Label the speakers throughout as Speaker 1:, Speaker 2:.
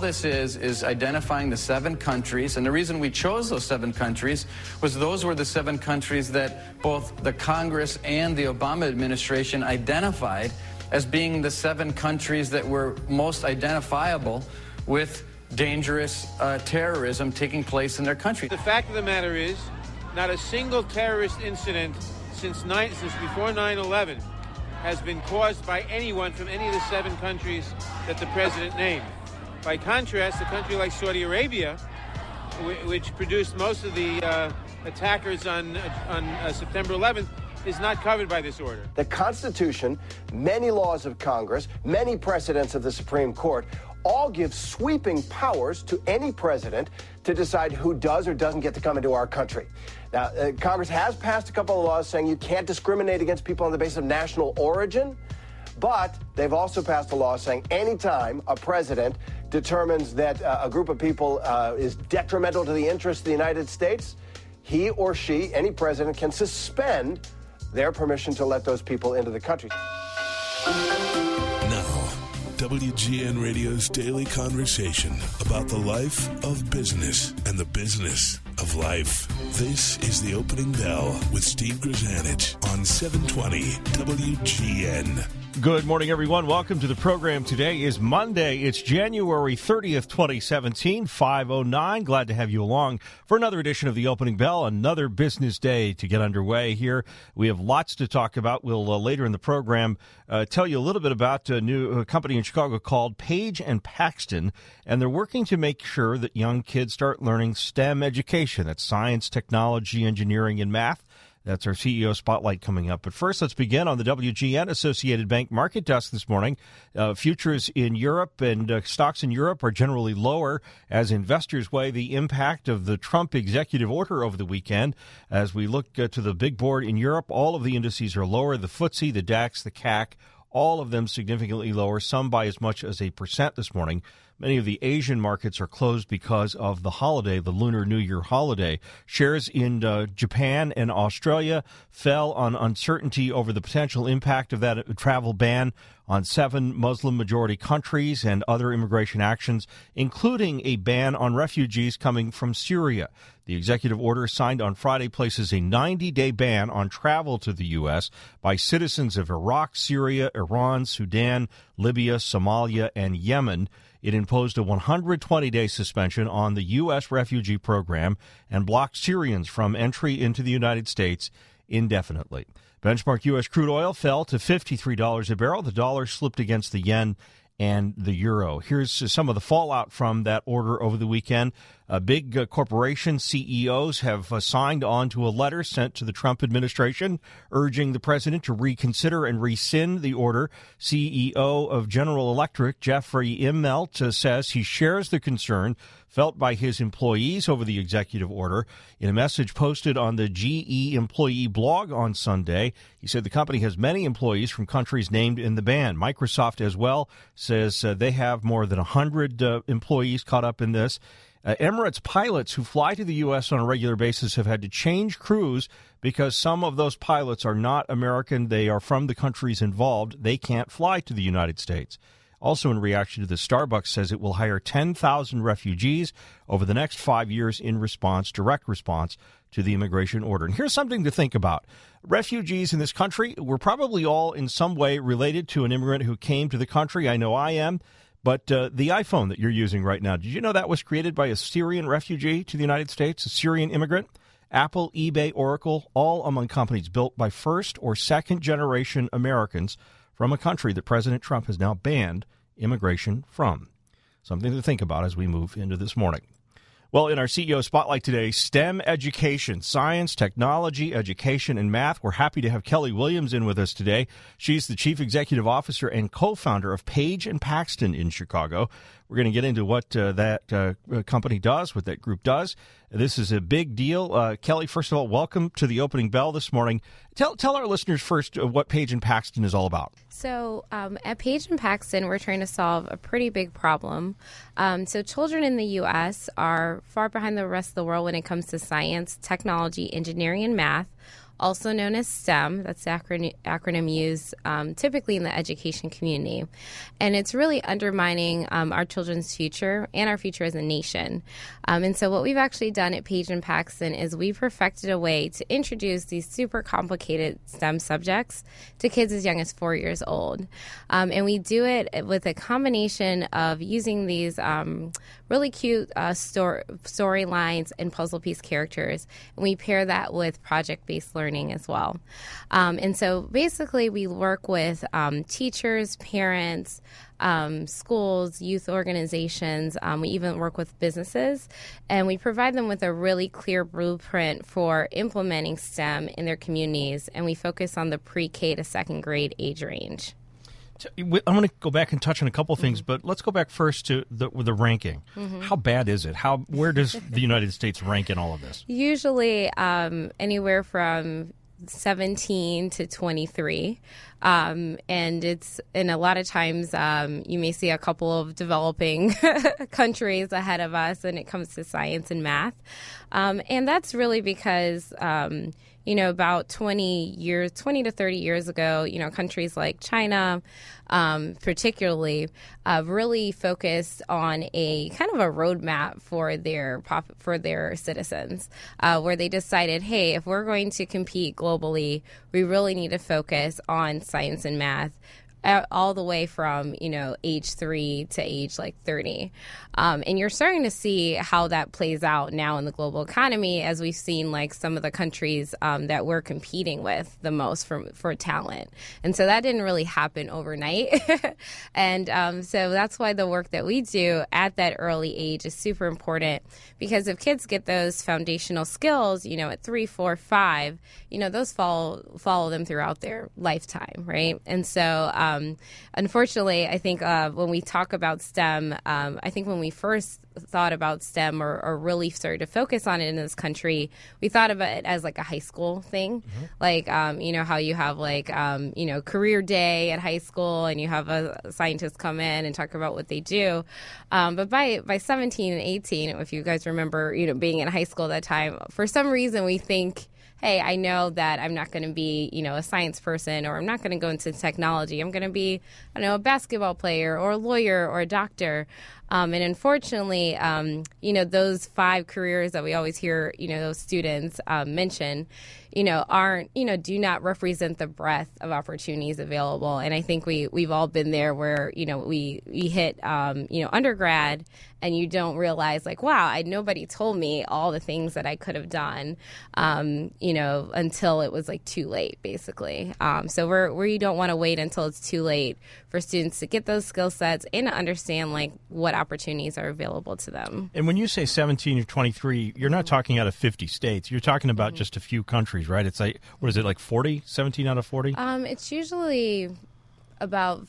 Speaker 1: this is identifying the 7 countries, and the reason we chose those 7 countries was those were the 7 countries that both the Congress and the Obama administration identified as being the 7 countries that were most identifiable with dangerous terrorism taking place in their country.
Speaker 2: The fact of the matter is, not a single terrorist incident since before 9/11 has been caused by anyone from any of the 7 countries that the president named. By contrast, a country like Saudi Arabia, which produced most of the attackers on September 11th, is not covered by this order.
Speaker 3: The Constitution, many laws of Congress, many precedents of the Supreme Court all give sweeping powers to any president to decide who does or doesn't get to come into our country. Now, Congress has passed a couple of laws saying you can't discriminate against people on the basis of national origin, but they've also passed a law saying anytime a president determines that a group of people is detrimental to the interests of the United States, he or she, any president, can suspend their permission to let those people into the country.
Speaker 4: Now, WGN Radio's daily conversation about the life of business and the business of life. This is The Opening Bell with Steve Grzanich on 720 WGN.
Speaker 5: Good morning, everyone. Welcome to the program. Today is Monday. It's January 30th, 2017, 5:09. Glad to have you along for another edition of The Opening Bell, another business day to get underway here. We have lots to talk about. We'll later in the program tell you a little bit about a new company in Chicago called Page and Paxton, and they're working to make sure that young kids start learning STEM education. That's science, technology, engineering, and math. That's our CEO Spotlight coming up. But first, let's begin on the WGN Associated Bank market desk this morning. Futures in Europe and stocks in Europe are generally lower as investors weigh the impact of the Trump executive order over the weekend. As we look to the big board in Europe, all of the indices are lower. The FTSE, the DAX, the CAC, all of them significantly lower, some by as much as 1% this morning. Many of the Asian markets are closed because of the holiday, the Lunar New Year holiday. Shares in Japan and Australia fell on uncertainty over the potential impact of that travel ban on 7 Muslim-majority countries and other immigration actions, including a ban on refugees coming from Syria. The executive order signed on Friday places a 90-day ban on travel to the U.S. by citizens of Iraq, Syria, Iran, Sudan, Libya, Somalia, and Yemen. It imposed a 120-day suspension on the U.S. refugee program and blocked Syrians from entry into the United States indefinitely. Benchmark U.S. crude oil fell to $53 a barrel. The dollar slipped against the yen and the euro. Here's some of the fallout from that order over the weekend. Big corporation CEOs have signed on to a letter sent to the Trump administration urging the president to reconsider and rescind the order. CEO of General Electric, Jeffrey Immelt, says he shares the concern felt by his employees over the executive order. In a message posted on the GE employee blog on Sunday, he said the company has many employees from countries named in the ban. Microsoft as well says they have more than 100 employees caught up in this. Emirates pilots who fly to the U.S. on a regular basis have had to change crews because some of those pilots are not American. They are from the countries involved. They can't fly to the United States. Also in reaction to this, Starbucks says it will hire 10,000 refugees over the next 5 years in direct response to the immigration order. And here's something to think about. Refugees in this country, we're probably all in some way related to an immigrant who came to the country. I know I am. But the iPhone that you're using right now, did you know that was created by a Syrian refugee to the United States, a Syrian immigrant? Apple, eBay, Oracle, all among companies built by first or second generation Americans from a country that President Trump has now banned immigration from. Something to think about as we move into this morning. Well, in our CEO Spotlight today, STEM education, science, technology, education, and math. We're happy to have Kelly Williams in with us today. She's the Chief Executive Officer and co-founder of Page and Paxton in Chicago. We're going to get into what that company does, what that group does. This is a big deal. Kelly, first of all, welcome to the Opening Bell this morning. Tell our listeners first what Page and Paxton is all about.
Speaker 6: So at Page and Paxton, we're trying to solve a pretty big problem. So children in the U.S. are far behind the rest of the world when it comes to science, technology, engineering, and math. also known as STEM. That's the acronym used typically in the education community. And it's really undermining our children's future and our future as a nation. And so what we've actually done at Page and Paxton is we perfected a way to introduce these super complicated STEM subjects to kids as young as 4 years old. And we do it with a combination of using these really cute storylines and puzzle piece characters. And we pair that with project-based learning as well. And so basically we work with teachers, parents, schools, youth organizations. We even work with businesses, and we provide them with a really clear blueprint for implementing STEM in their communities, and we focus on the pre-K to second grade age range.
Speaker 5: I'm going to go back and touch on a couple things, but let's go back first to the ranking. How bad is it? Where does the United States rank in all of this?
Speaker 6: Usually anywhere from 17 to 23. And a lot of times you may see a couple of developing countries ahead of us when it comes to science and math. And that's really because, about 20 to 30 years ago, countries like China, particularly, really focused on a kind of a roadmap for their citizens, where they decided, hey, if we're going to compete globally, we really need to focus on science and math. All the way from, age 3 to age 30. And you're starting to see how that plays out now in the global economy, as we've seen some of the countries that we're competing with the most for talent. And so that didn't really happen overnight. And so that's why the work that we do at that early age is super important, because if kids get those foundational skills, at 3, 4, 5, those follow them throughout their lifetime, right? And so unfortunately, I think when we talk about STEM, I think when we first thought about STEM or really started to focus on it in this country, we thought of it as a high school thing. How you have career day at high school and you have a scientist come in and talk about what they do. But by 17 and 18, if you guys remember, being in high school at that time, for some reason we think, hey, I know that I'm not going to be, a science person, or I'm not going to go into technology. I'm going to be, a basketball player or a lawyer or a doctor. And unfortunately, those 5 careers that we always hear, those students mention, aren't, do not represent the breadth of opportunities available. And I think we've all been there where, we hit, undergrad, and you don't realize wow, nobody told me all the things that I could have done, until it was too late, basically. So we don't want to wait until it's too late for students to get those skill sets and to understand what opportunities are available to them.
Speaker 5: And when you say 17 or 23, you're not talking out of 50 states. You're talking about just a few countries, right? It's 40? 17 out of 40?
Speaker 6: It's usually about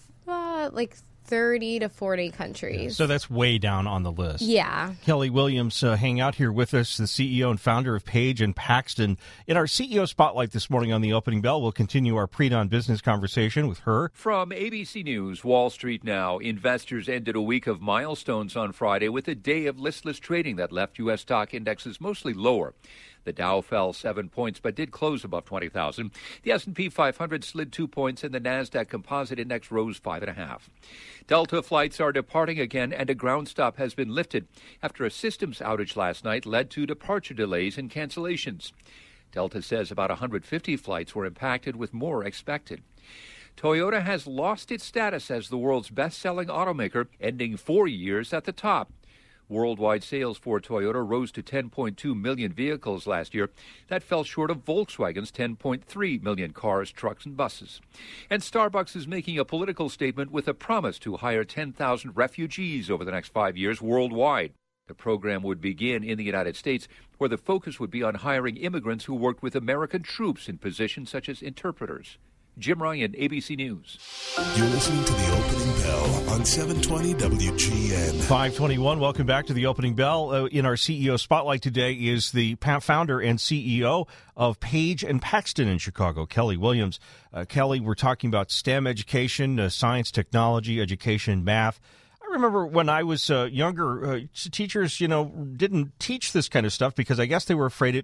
Speaker 6: 30 to 40 countries.
Speaker 5: Yeah, so that's way down on the list.
Speaker 6: Yeah.
Speaker 5: Kelly Williams hanging out here with us, the CEO and founder of Page and Paxton. In our CEO Spotlight this morning on the Opening Bell, we'll continue our pre-dawn business conversation with her.
Speaker 7: From ABC News, Wall Street Now, investors ended a week of milestones on Friday with a day of listless trading that left U.S. stock indexes mostly lower. The Dow fell 7 points, but did close above 20,000. The S&P 500 slid 2 points, and the Nasdaq Composite Index rose 5.5. Delta flights are departing again, and a ground stop has been lifted after a systems outage last night led to departure delays and cancellations. Delta says about 150 flights were impacted, with more expected. Toyota has lost its status as the world's best-selling automaker, ending 4 years at the top. Worldwide sales for Toyota rose to 10.2 million vehicles last year. That fell short of Volkswagen's 10.3 million cars, trucks, and buses. And Starbucks is making a political statement with a promise to hire 10,000 refugees over the next 5 years worldwide. The program would begin in the United States, where the focus would be on hiring immigrants who worked with American troops in positions such as interpreters. Jim Ryan, ABC News.
Speaker 4: You're listening to the Opening Bell on 720 WGN.
Speaker 5: 521. Welcome back to the Opening Bell. In our CEO Spotlight today is the founder and CEO of Page and Paxton in Chicago, Kelly Williams. Kelly, we're talking about STEM education, science, technology, education, math. I remember when I was younger, teachers, didn't teach this kind of stuff because I guess they were afraid it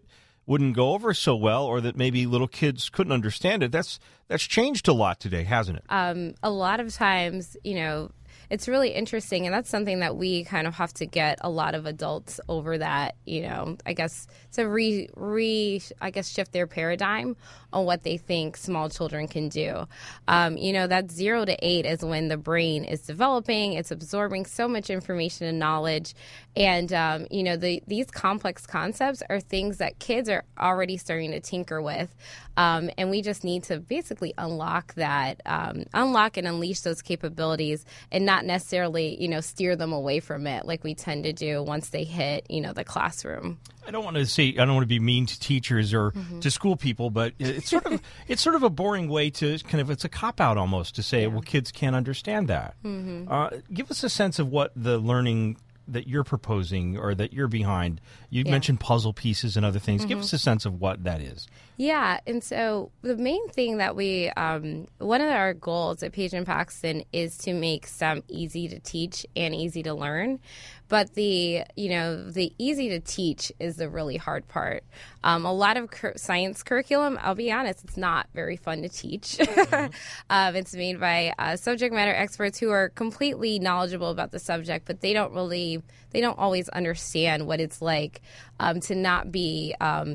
Speaker 5: wouldn't go over so well, or that maybe little kids couldn't understand it. That's changed a lot today, hasn't it?
Speaker 6: A lot of times, it's really interesting, and that's something that we kind of have to get a lot of adults over that, I guess to shift their paradigm on what they think small children can do. That 0 to 8 is when the brain is developing, it's absorbing so much information and knowledge, and these complex concepts are things that kids are already starting to tinker with, and we just need to basically unlock and unleash those capabilities, and not necessarily, steer them away from it like we tend to do once they hit, the classroom.
Speaker 5: I don't want to be mean to teachers or to school people, but it's sort of a boring way to it's a cop-out almost to say, well, kids can't understand that. Give us a sense of what the learning that you're proposing or that you're behind. You mentioned puzzle pieces and other things. Give us a sense of what that is.
Speaker 6: Yeah, and so the main thing that we, one of our goals at Page & Paxton is to make STEM easy to teach and easy to learn. But the easy to teach is the really hard part. A lot of science curriculum, I'll be honest, it's not very fun to teach. It's made by subject matter experts who are completely knowledgeable about the subject, but they don't always understand what it's like to not be,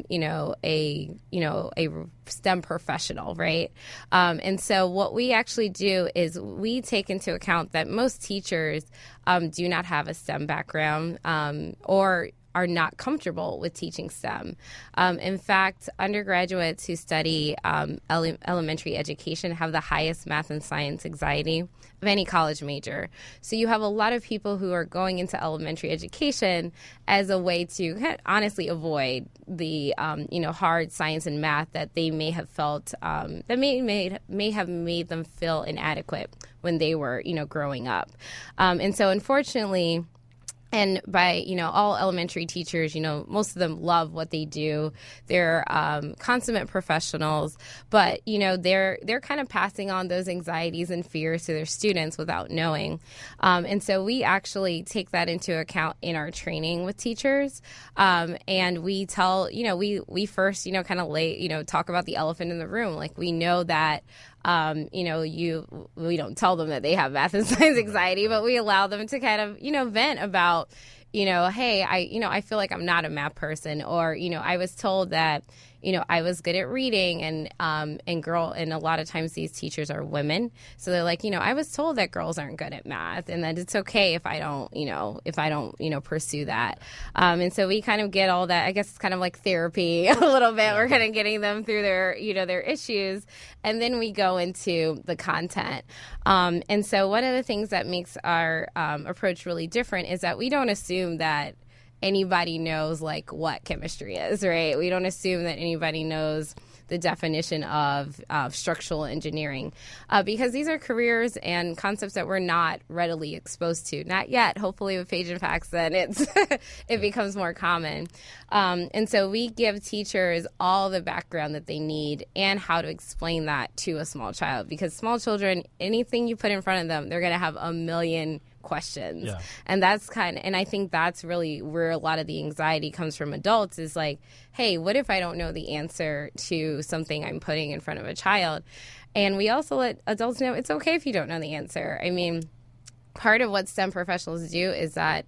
Speaker 6: a STEM professional, right? And so what we actually do is we take into account that most teachers do not have a STEM background or are not comfortable with teaching STEM. In fact, undergraduates who study elementary education have the highest math and science anxiety of any college major. So you have a lot of people who are going into elementary education as a way to honestly avoid the hard science and math that they may have felt that may have made them feel inadequate when they were growing up. And so unfortunately, and by, all elementary teachers, most of them love what they do. They're consummate professionals, but, they're kind of passing on those anxieties and fears to their students without knowing. And so we actually take that into account in our training with teachers. And we tell, we first, talk about the elephant in the room. Like, we know that we don't tell them that they have math and science anxiety, but we allow them to kind of, vent about, hey, I feel like I'm not a math person, or, I was told that, I was good at reading, and a lot of times these teachers are women. So they're like, I was told that girls aren't good at math, and that it's okay if I don't, pursue that. And so we kind of get all that. I guess it's kind of like therapy a little bit. We're kind of getting them through their issues. And then we go into the content. And so one of the things that makes our approach really different is that we don't assume that anybody knows what chemistry is, right? We don't assume that anybody knows the definition of structural engineering because these are careers and concepts that we're not readily exposed to. Not yet. Hopefully with Page & Paxton, it becomes more common. And so we give teachers all the background that they need and how to explain that to a small child, because small children, anything you put in front of them, they're going to have a million questions. Yeah. And I think that's really where a lot of the anxiety comes from adults, is like, hey, what if I don't know the answer to something I'm putting in front of a child? And we also let adults know it's okay if you don't know the answer. I mean, part of what STEM professionals do is that,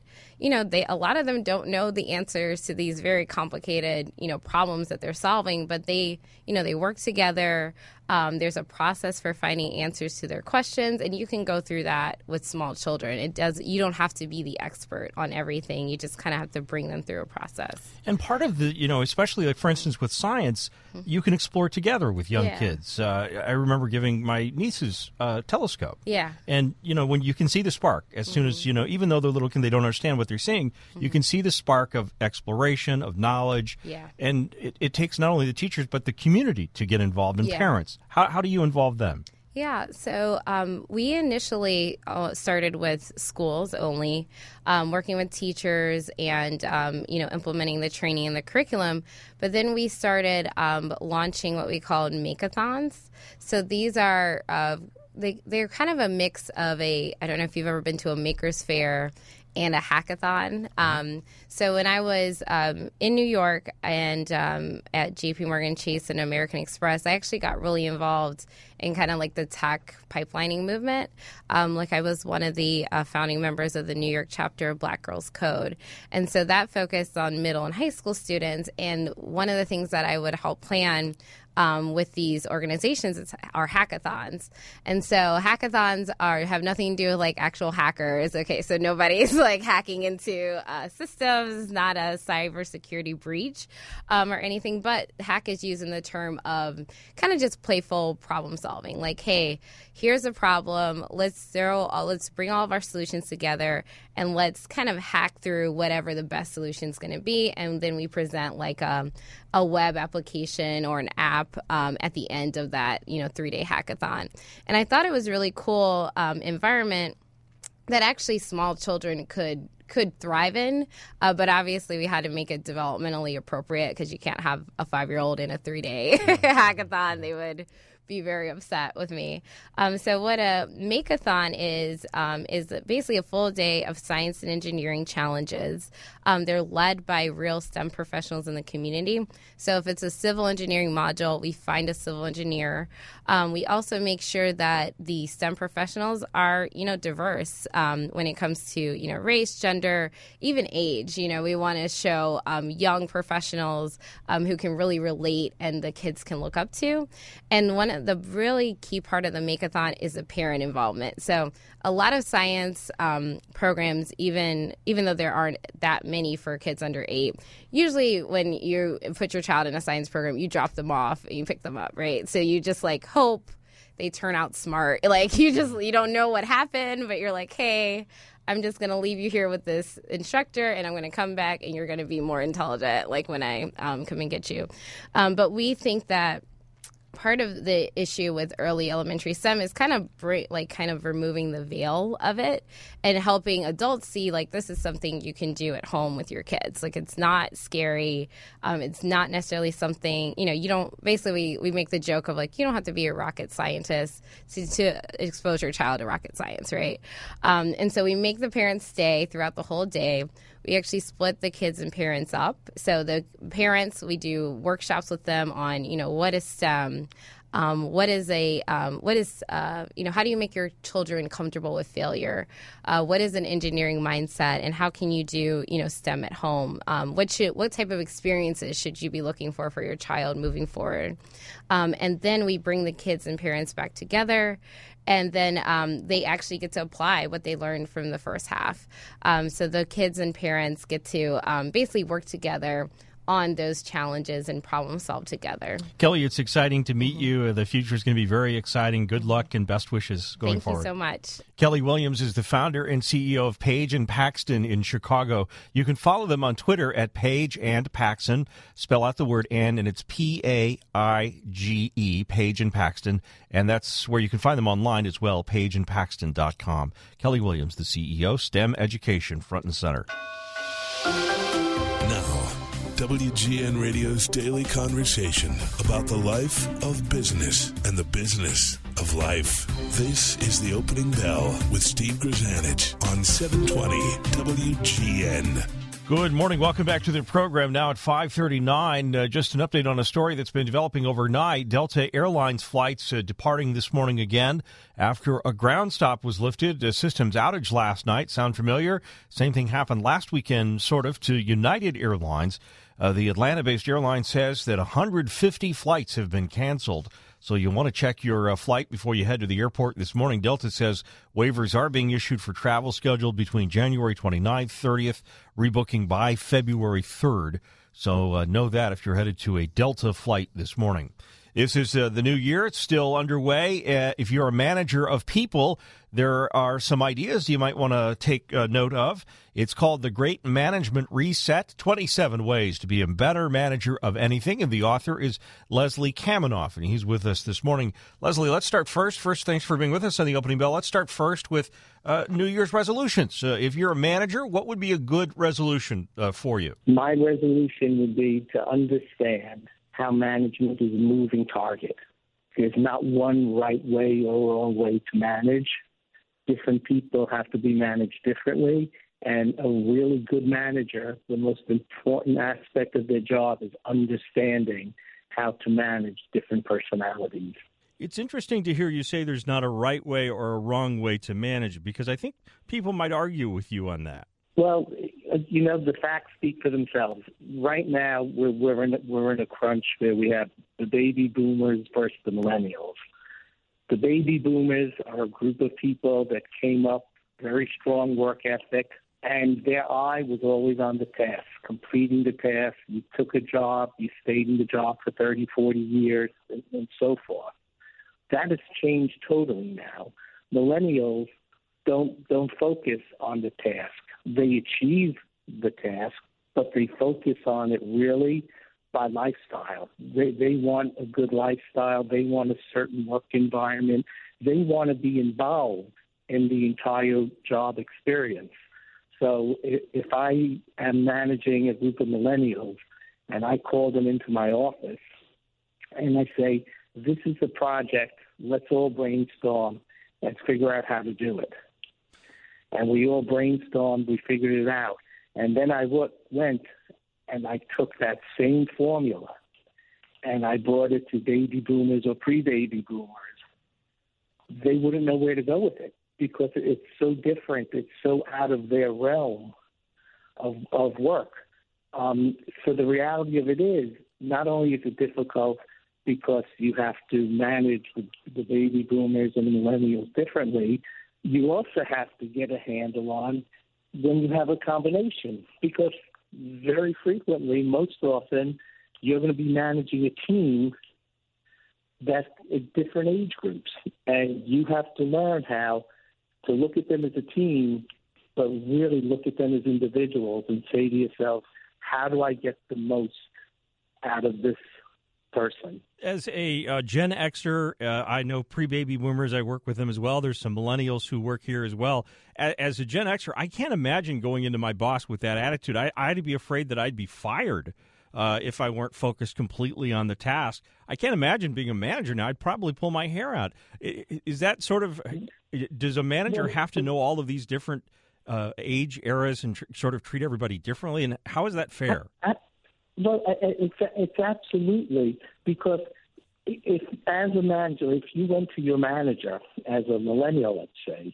Speaker 6: a lot of them don't know the answers to these very complicated, problems that they're solving, but they work together. There's a process for finding answers to their questions, and you can go through that with small children. You don't have to be the expert on everything. You just kind of have to bring them through a process. And
Speaker 5: part of the, especially for instance, with science, you can explore together with young kids. I remember giving my nieces a telescope.
Speaker 6: Yeah.
Speaker 5: And, when you can see the spark as soon as, even though they're little and they don't understand what they're seeing, you can see the spark of exploration, of knowledge.
Speaker 6: Yeah.
Speaker 5: And it takes not only the teachers, but the community to get involved, and parents. How do you involve them?
Speaker 6: Yeah, so we initially started with schools only, working with teachers and, implementing the training and the curriculum. But then we started launching what we called Make-a-thons. So these are they're kind of a mix of I don't know if you've ever been to a maker's fair, and a hackathon. So when I was in New York and at JP Morgan Chase and American Express, I actually got really involved in kind of like the tech pipelining movement. Like I was one of the founding members of the New York chapter of Black Girls Code. And so that focused on middle and high school students. And one of the things that I would help plan with these organizations are hackathons. And so hackathons have nothing to do with like actual hackers. Okay, so nobody's like hacking into systems, not a cybersecurity breach or anything, but hack is used in the term of kind of just playful problem solving. Like, hey, here's a problem. Let's bring all of our solutions together and let's kind of hack through whatever the best solution is going to be. And then we present like a web application or an app at the end of that 3-day hackathon. And I thought it was really cool environment that actually small children could thrive in, but obviously we had to make it developmentally appropriate because you can't have a 5-year-old in a 3-day hackathon. They would be very upset with me. So what a Makeathon is basically a full day of science and engineering challenges. They're led by real STEM professionals in the community. So if it's a civil engineering module, we find a civil engineer. We also make sure that the STEM professionals are, diverse when it comes to, race, gender, even age. We want to show young professionals who can really relate and the kids can look up to. And one of the really key part of the Makeathon is the parent involvement. So a lot of science programs, even though there aren't that many for kids under 8, usually when you put your child in a science program, you drop them off and you pick them up, right? So you just like hope they turn out smart. Like you don't know what happened, but you're like, hey, I'm just going to leave you here with this instructor and I'm going to come back and you're going to be more intelligent like when I come and get you. But we think that part of the issue with early elementary STEM is kind of removing the veil of it and helping adults see like this is something you can do at home with your kids. Like it's not scary. It's not necessarily something, you don't, basically we make the joke of like, you don't have to be a rocket scientist to expose your child to rocket science, right? And so we make the parents stay throughout the whole day. We actually split the kids and parents up. So the parents, we do workshops with them on, what is STEM, how do you make your children comfortable with failure? What is an engineering mindset, and how can you do, STEM at home? What type of experiences should you be looking for your child moving forward? And then we bring the kids and parents back together. And then they actually get to apply what they learned from the first half. So the kids and parents get to basically work together on those challenges and problem solve together.
Speaker 5: Kelly, it's exciting to meet you. The future is going to be very exciting. Good luck and best wishes going forward.
Speaker 6: Thank you so much.
Speaker 5: Kelly Williams is the founder and CEO of Page and Paxton in Chicago. You can follow them on Twitter at Page and Paxton. Spell out the word "and" it's Paige, Page and Paxton. And that's where you can find them online as well, pageandpaxton.com. Kelly Williams, the CEO, STEM education front and center.
Speaker 4: Now, WGN Radio's daily conversation about the life of business and the business of life. This is The Opening Bell with Steve Grzanich on 720 WGN.
Speaker 5: Good morning. Welcome back to the program now at 5:39. Just an update on a story that's been developing overnight. Delta Airlines flights departing this morning again after a ground stop was lifted. A systems outage last night. Sound familiar? Same thing happened last weekend, sort of, to United Airlines. The Atlanta-based airline says that 150 flights have been canceled. So you'll want to check your flight before you head to the airport this morning. Delta says waivers are being issued for travel scheduled between January 29th, 30th, rebooking by February 3rd. So know that if you're headed to a Delta flight this morning. This is the new year. It's still underway. If you're a manager of people, there are some ideas you might want to take note of. It's called the Great Management Reset, 27 Ways to be a Better Manager of Anything. And the author is Leslie Kaminoff, and he's with us this morning. Leslie, let's start first. First, thanks for being with us on the Opening Bell. Let's start first with New Year's resolutions. If you're a manager, what would be a good resolution for you?
Speaker 8: My resolution would be to understand how management is a moving target. There's not one right way or wrong way to manage. Different people have to be managed differently, And a really good manager, the most important aspect of their job is understanding how to manage different personalities.
Speaker 5: It's interesting to hear you say there's not a right way or a wrong way to manage it, because I think people might argue with you on that.
Speaker 8: Well, the facts speak for themselves. Right now, we're in a crunch where we have the baby boomers versus the millennials. The baby boomers are a group of people that came up very strong work ethic, and their eye was always on the task, completing the task. You took a job, you stayed in the job for 30, 40 years, and so forth. That has changed totally now. Millennials don't focus on the task. They achieve the task, but they focus on it really by lifestyle. They want a good lifestyle. They want a certain work environment. They want to be involved in the entire job experience. So if I am managing a group of millennials and I call them into my office and I say, this is a project, let's all brainstorm and figure out how to do it. And we all brainstormed, we figured it out. And then I went and I took that same formula and I brought it to baby boomers or pre-baby boomers. They wouldn't know where to go with it because it's so different. It's so out of their realm of work. So the reality of it is, not only is it difficult because you have to manage the baby boomers and the millennials differently, you also have to get a handle on when you have a combination, because very frequently, most often, you're going to be managing a team that's at different age groups, and you have to learn how to look at them as a team, but really look at them as individuals and say to yourself, how do I get the most out of this person?
Speaker 5: As a Gen Xer, I know pre-baby boomers, I work with them as well. There's some millennials who work here as well. As a Gen Xer, I can't imagine going into my boss with that attitude. I'd be afraid that I'd be fired if I weren't focused completely on the task. I can't imagine being a manager now. I'd probably pull my hair out. Is that sort of, does a manager have to know all of these different age eras and sort of treat everybody differently? And how is that fair?
Speaker 8: Well, it's absolutely, because if as a manager, if you went to your manager as a millennial, let's say,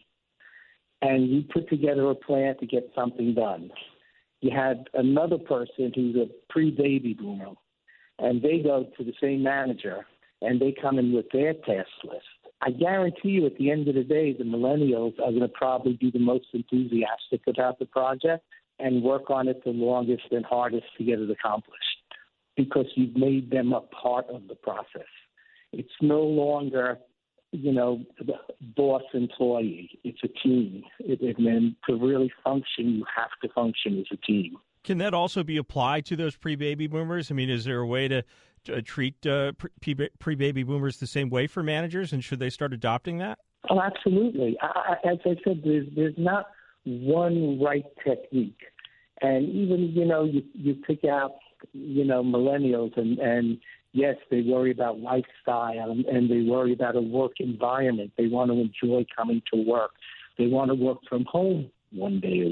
Speaker 8: and you put together a plan to get something done, you had another person who's a pre-baby boomer, and they go to the same manager, and they come in with their task list. I guarantee you at the end of the day, the millennials are going to probably be the most enthusiastic about the project and work on it the longest and hardest to get it accomplished, because you've made them a part of the process. It's no longer, the boss-employee. It's a team. And to really function, you have to function as a team.
Speaker 5: Can that also be applied to those pre-baby boomers? I mean, is there a way to treat pre-baby boomers the same way for managers, and should they start adopting that?
Speaker 8: Oh, absolutely. As I said, there's not one right technique. And even, you pick out, millennials and yes, they worry about lifestyle and they worry about a work environment. They want to enjoy coming to work. They want to work from home one day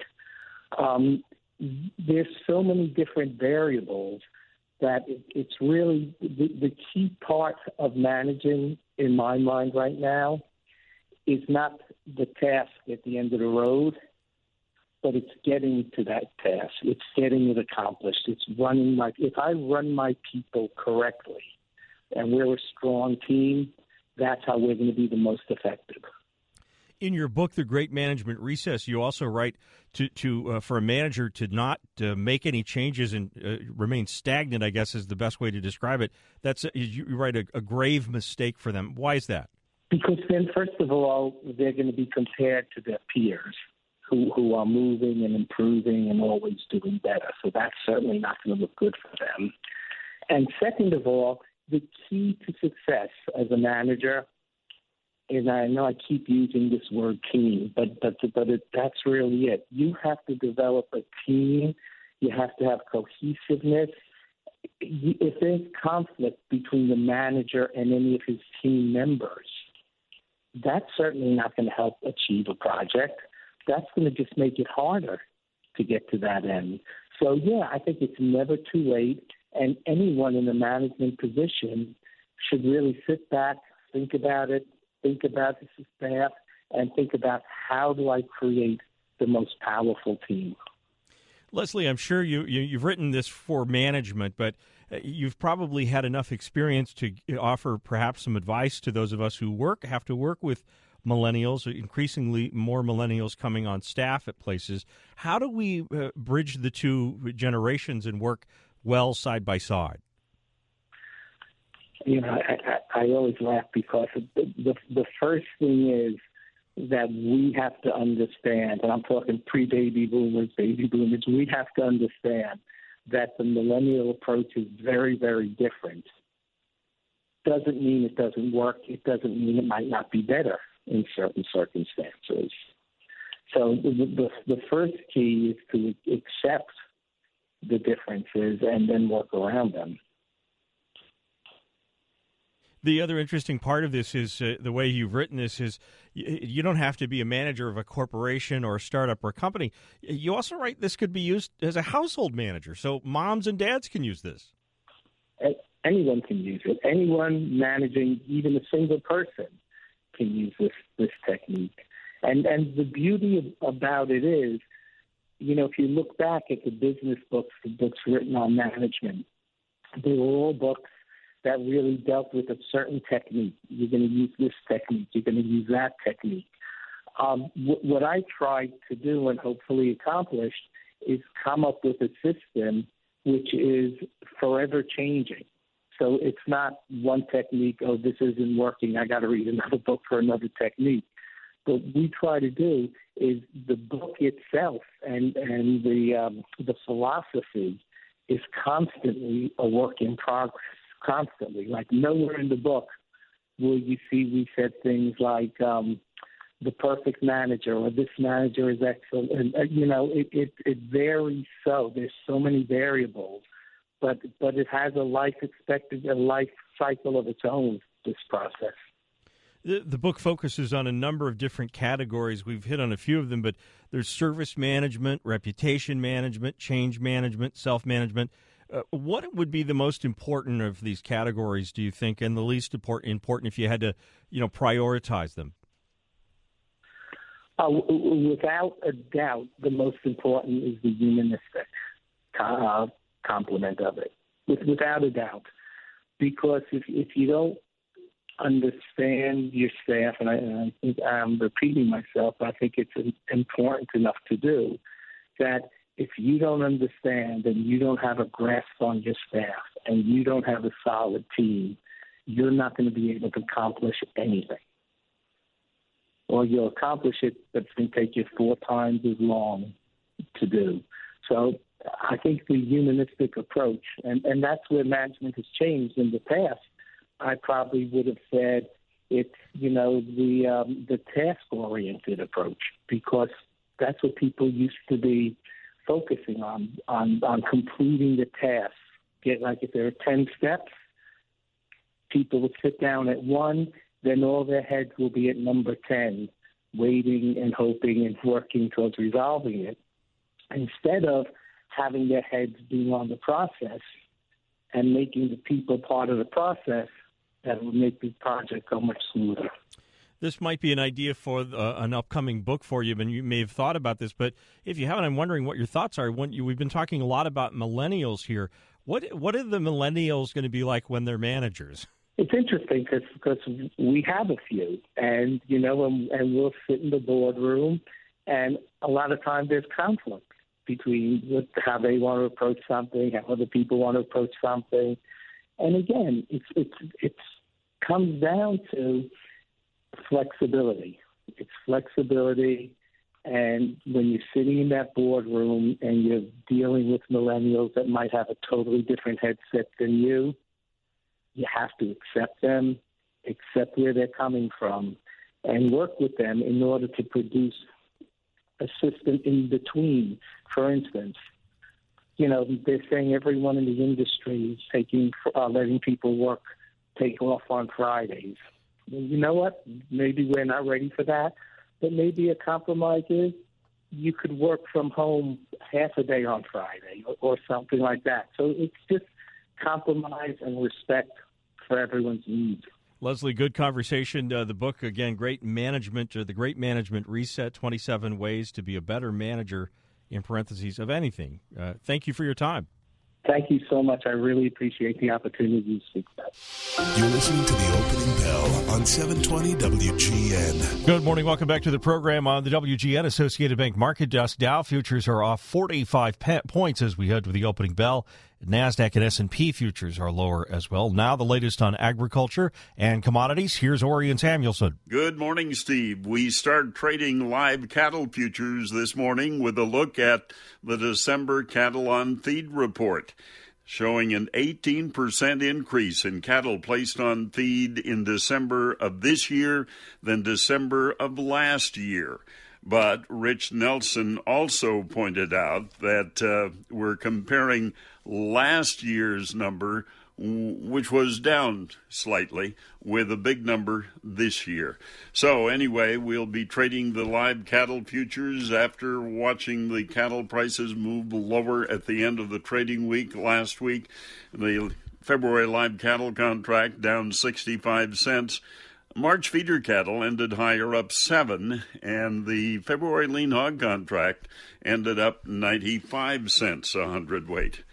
Speaker 8: a week. There's so many different variables that it's really the key part of managing, in my mind right now, is not the task at the end of the road, but it's getting to that task. It's getting it accomplished. It's running if I run my people correctly and we're a strong team, that's how we're going to be the most effective.
Speaker 5: In your book, The Great Management Recess, you also write to for a manager to not make any changes and remain stagnant, I guess is the best way to describe it. You write a grave mistake for them. Why is that?
Speaker 8: Because then, first of all, they're going to be compared to their peers who are moving and improving and always doing better. So that's certainly not going to look good for them. And second of all, the key to success as a manager, and I know I keep using this word team, but that's really it. You have to develop a team. You have to have cohesiveness. If there's conflict between the manager and any of his team members, that's certainly not going to help achieve a project. that's going to just make it harder to get to that end. So, yeah, I think it's never too late, and anyone in a management position should really sit back, think about it, think about the staff, and think about how do I create the most powerful team.
Speaker 5: Leslie, I'm sure you've written this for management, but you've probably had enough experience to offer perhaps some advice to those of us who have to work with millennials, increasingly more millennials coming on staff at places. How do we bridge the two generations and work well side by side?
Speaker 8: You know, I always laugh because the first thing is that we have to understand, and I'm talking pre-baby boomers, baby boomers, we have to understand that the millennial approach is very, very different. Doesn't mean it doesn't work. It doesn't mean it might not be better in certain circumstances. So the first key is to accept the differences and then work around them.
Speaker 5: The other interesting part of this is the way you've written this is you don't have to be a manager of a corporation or a startup or a company. You also write this could be used as a household manager, so moms and dads can use this.
Speaker 8: Anyone can use it. Anyone managing even a single person can use this technique. And the beauty about it is, you know, if you look back at the business books, the books written on management, they were all books that really dealt with a certain technique. You're going to use this technique. You're going to use that technique. What I tried to do and hopefully accomplished is come up with a system which is forever changing. So it's not one technique, oh, this isn't working, I got to read another book for another technique. What we try to do is the book itself and the philosophy is constantly a work in progress. Constantly, like nowhere in the book will you see we said things like the perfect manager or this manager is excellent. And, you know, it varies so. There's so many variables, but it has a life cycle of its own, this process.
Speaker 5: The book focuses on a number of different categories. We've hit on a few of them, but there's service management, reputation management, change management, self-management. What would be the most important of these categories, do you think, and the least important if you had to, prioritize them?
Speaker 8: Without a doubt, the most important is the humanistic complement of it, without a doubt. Because if you don't understand your staff, and I think I'm repeating myself, I think it's important enough to do, that if you don't understand and you don't have a grasp on your staff and you don't have a solid team, you're not going to be able to accomplish anything. Or you'll accomplish it, but it's going to take you 4 times as long to do. So I think the humanistic approach, and that's where management has changed in the past. I probably would have said it's, the task-oriented approach, because that's what people used to be focusing on completing the task. If there are 10 steps, people will sit down at 1, then all their heads will be at number 10, waiting and hoping and working towards resolving it, instead of having their heads being on the process and making the people part of the process that would make the project go much smoother.
Speaker 5: This might be an idea for an upcoming book for you, and you may have thought about this, but if you haven't, I'm wondering what your thoughts are. We've been talking a lot about millennials here. What are the millennials going to be like when they're managers?
Speaker 8: It's interesting because we have a few, and we'll sit in the boardroom, and a lot of times there's conflict between how they want to approach something, how other people want to approach something, and again, it comes down to flexibility. It's flexibility, and when you're sitting in that boardroom and you're dealing with millennials that might have a totally different headset than you have to accept them, accept where they're coming from, and work with them in order to produce a system in between. For instance, they're saying everyone in the industry is letting people take off on Fridays. Well, you know what? Maybe we're not ready for that, but maybe a compromise is you could work from home half a day on Friday or something like that. So it's just compromise and respect for everyone's needs.
Speaker 5: Leslie, good conversation. The book, again, Great Management, The Great Management Reset, 27 Ways to be a Better Manager, in parentheses, of anything. Thank you for your time.
Speaker 8: Thank you so much. I really appreciate the opportunity to speak about it.
Speaker 4: You're listening to The Opening Bell on 720 WGN.
Speaker 5: Good morning. Welcome back to the program on the WGN Associated Bank Market Desk. Dow futures are off 45 points as we head to the opening bell. NASDAQ and S&P futures are lower as well. Now the latest on agriculture and commodities. Here's Orion Samuelson.
Speaker 9: Good morning, Steve. We start trading live cattle futures this morning with a look at the December cattle on feed report, showing an 18% increase in cattle placed on feed in December of this year than December of last year. But Rich Nelson also pointed out that we're comparing last year's number, which was down slightly, with a big number this year. So anyway, we'll be trading the live cattle futures after watching the cattle prices move lower at the end of the trading week last week. The February live cattle contract down 65 cents. March feeder cattle ended higher, up 7, and the February lean hog contract ended up 95 cents a hundredweight.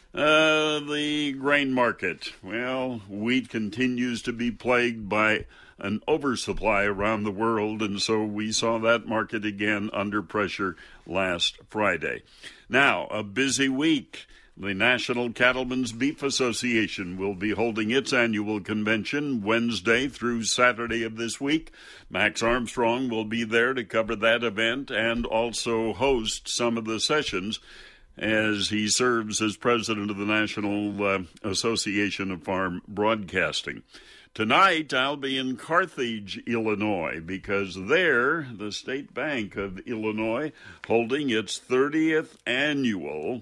Speaker 9: The grain market. Well, wheat continues to be plagued by an oversupply around the world, and so we saw that market again under pressure last Friday. Now, a busy week. The National Cattlemen's Beef Association will be holding its annual convention Wednesday through Saturday of this week. Max Armstrong will be there to cover that event and also host some of the sessions as he serves as president of the National Association of Farm Broadcasting. Tonight, I'll be in Carthage, Illinois, because there, the State Bank of Illinois, holding its 30th annual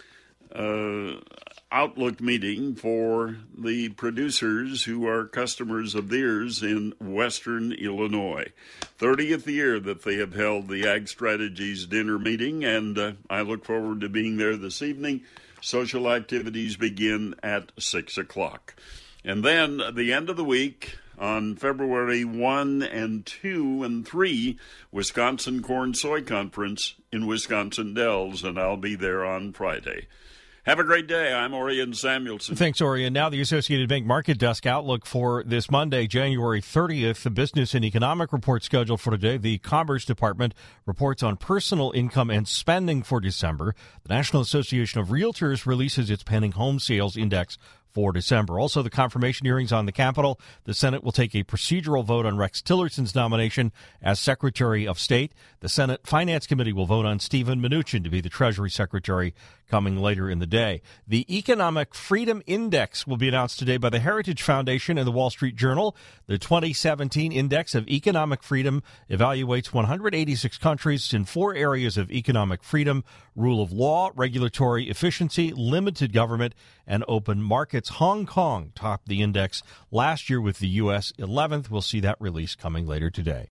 Speaker 9: Outlook meeting for the producers who are customers of theirs in Western Illinois. 30th year that they have held the Ag Strategies dinner meeting, and I look forward to being there this evening. Social activities begin at 6 o'clock. And then at the end of the week, on February 1 and 2 and 3, Wisconsin Corn Soy Conference in Wisconsin Dells, and I'll be there on Friday. Have a great day. I'm Orion Samuelson.
Speaker 5: Thanks, Orion. Now the Associated Bank Market Desk outlook for this Monday, January 30th. The business and economic report scheduled for today. The Commerce Department reports on personal income and spending for December. The National Association of Realtors releases its pending home sales index for December. Also, the confirmation hearings on the Capitol. The Senate will take a procedural vote on Rex Tillerson's nomination as Secretary of State. The Senate Finance Committee will vote on Stephen Mnuchin to be the Treasury Secretary coming later in the day. The Economic Freedom Index will be announced today by the Heritage Foundation and the Wall Street Journal. The 2017 Index of Economic Freedom evaluates 186 countries in 4 areas of economic freedom: rule of law, regulatory efficiency, limited government, and open markets. Hong Kong topped the index last year with the U.S. 11th. We'll see that release coming later today.